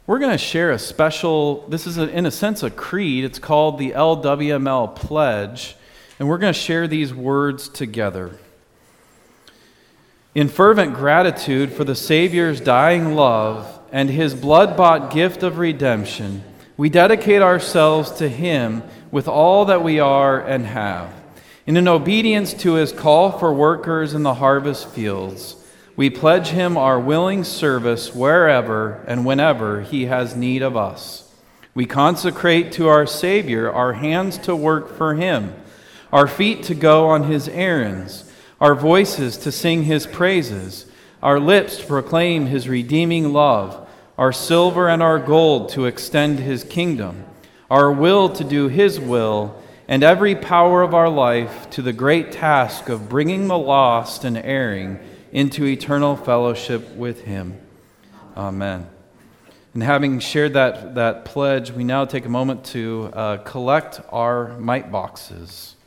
We're going to share this is in a sense a creed. It's called the LWML Pledge, and we're going to share these words together. In fervent gratitude for the Savior's dying love and his blood-bought gift of redemption, we dedicate ourselves to him with all that we are and have. And in obedience to his call for workers in the harvest fields, we pledge him our willing service wherever and whenever he has need of us. We consecrate to our Savior our hands to work for him, our feet to go on his errands, our voices to sing his praises, our lips to proclaim his redeeming love, our silver and our gold to extend his kingdom, our will to do his will, and every power of our life to the great task of bringing the lost and erring into eternal fellowship with him. Amen. And having shared that pledge, we now take a moment to collect our mite boxes.